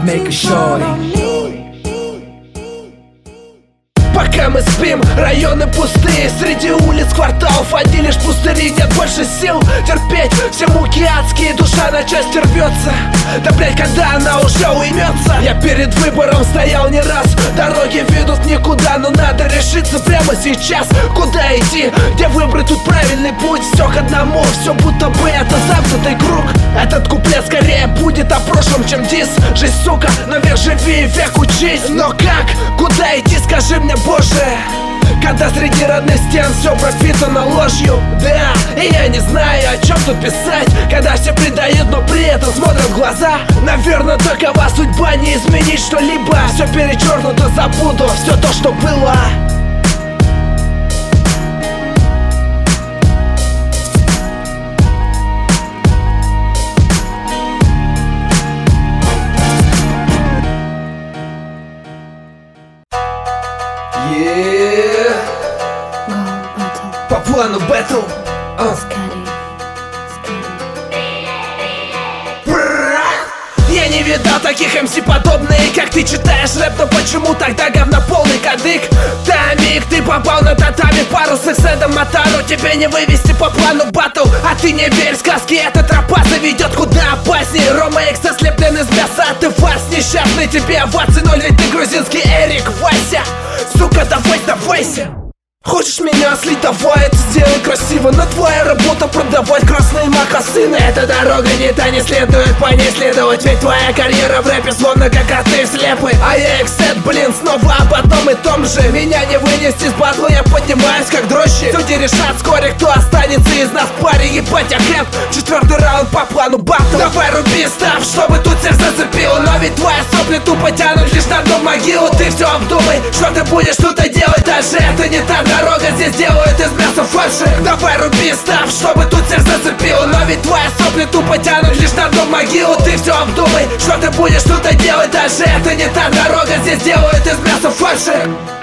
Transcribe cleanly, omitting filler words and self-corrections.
make a shorty. Пока мы спим, районы пустые. Среди улиц, кварталов одни лишь пустыри. Нет больше сил терпеть все муки адские. Душа на части рвется. Да блять, когда она уже уймется. Я перед выбором стоял не раз. Дороги ведут никуда, но надо решиться прямо сейчас. Куда идти, где выбрать тут правильный путь. Все к одному, все будто бы это замкнутый круг. Этот куплет скорее будет о прошлом, чем дис. Жизнь, сука, но век живи и век учись. Но как, куда идти, скажи мне, Боже, когда среди родных стен все пропитано ложью. Да, и я не знаю, о чем тут писать, когда все предают, но при этом смотрят в глаза. Наверное, такова судьба, не изменить что-либо. Все перечеркнуто, забуду все то, что было. По плану бэтл. Я не видал таких МС подобные, как ты читаешь рэп, но почему тогда говно полный кадык? Тамик, ты попал на татами, пару с экседом мотану. Тебе не вывести по плану батл, а ты не верь в сказки, эта тропа заведет куда опаснее. Рома Икс ослеплен из мяса, ты фарс несчастный, тебе овации ноль, ведь ты грузинский Эрик Вася. Сука, давай, давайся. Хочешь меня слить, давай это сделай красиво. Но твоя работа продавать красные мокасины. Эта дорога не та, не следует по ней следовать. Ведь твоя карьера в рэпе словно как коты слепы. А я эксет, блин, снова об одном и том же. Меня не вынести с батла, я поднимаюсь как дрожжи. Люди решат вскоре, кто останется из нас в паре. Ебать, я хэп, 4-й раунд по плану батл. Давай руби став, чтобы тут всех зацепило. Но ведь твои сопли тупо тянут лишь на дно могилу. Ты все обдумай, что ты будешь тут и делать. Даже это не та дорога, здесь делают из мяса фарши. Давай руби став, чтобы тут всех зацепило. Но ведь твои сопли тупо тянут лишь на дно могилу. Ты все обдумай, что ты будешь тут и делать. Даже это не та дорога, здесь делают из мяса фарши.